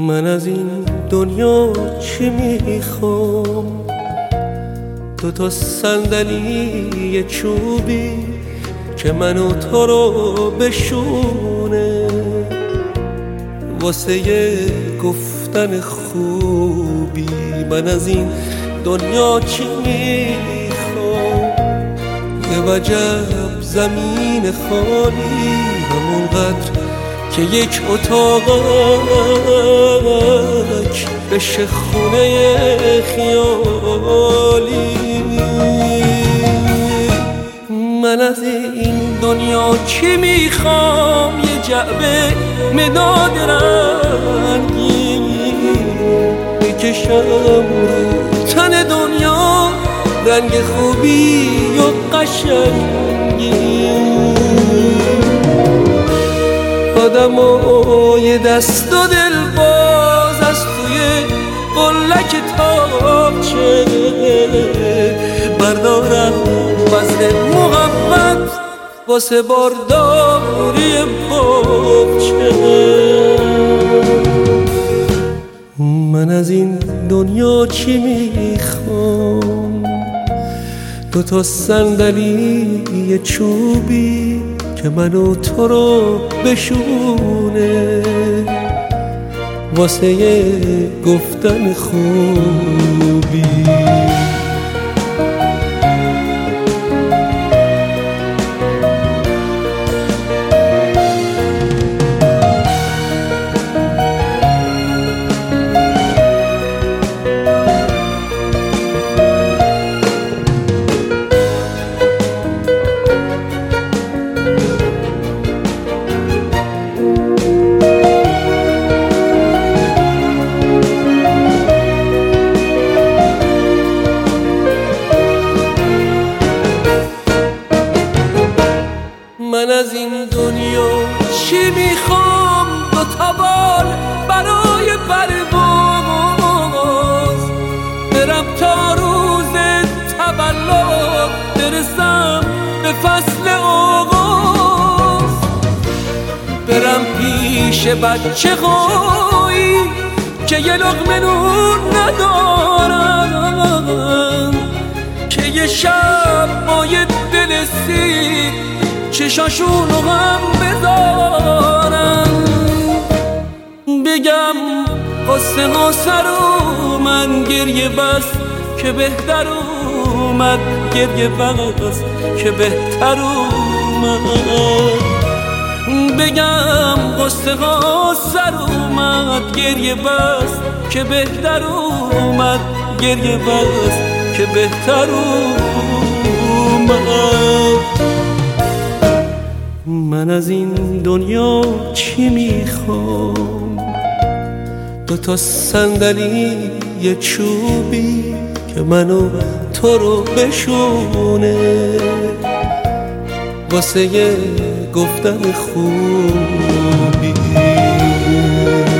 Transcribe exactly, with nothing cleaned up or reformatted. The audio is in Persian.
من از این دنیا چی میخوام؟ دو تا صندلی چوبی که منو تو رو بشونه، واسه گفتن خوبی. من از این دنیا چی میخوام؟ یه وجب زمین خالی، همونقدر که یک اتاقک بشه خونه خیالی. من از این دنیا چی میخوام؟ یه جعبه مداد رنگی بکشم رو تن دنیا، رنگ خوبی و قشنگی. آدمای دست و دل باز از توی قلک تاقچه بردارم وزن محبت واسه بارداری باغچه. من از این دنیا چی میخوام؟ دو تا صندلی چوبی که منو تو رو بشونه، واسه گفتن خوبی. من از این دنیا چی میخوام؟ دو تا بال برای پرواز، برم تا روز تولد برسم به فصل آغاز، برم پیش بچه هایی که یه لقمه نون ندارن، که یه شب با یه دل سیر چشاشونو هم بذارم، بگم قصه ها سر اومد گریه بس که بهتر اومد، گریه بس که بهتر اومد، بگم قصه ها سر اومد گریه بس که بهتر اومد، گریه بس که بهتر اومد. من از این دنیا چی میخوام؟ دو تا صندلی یه چوبی که منو تو رو بشونه، واسه گفتن خوبی.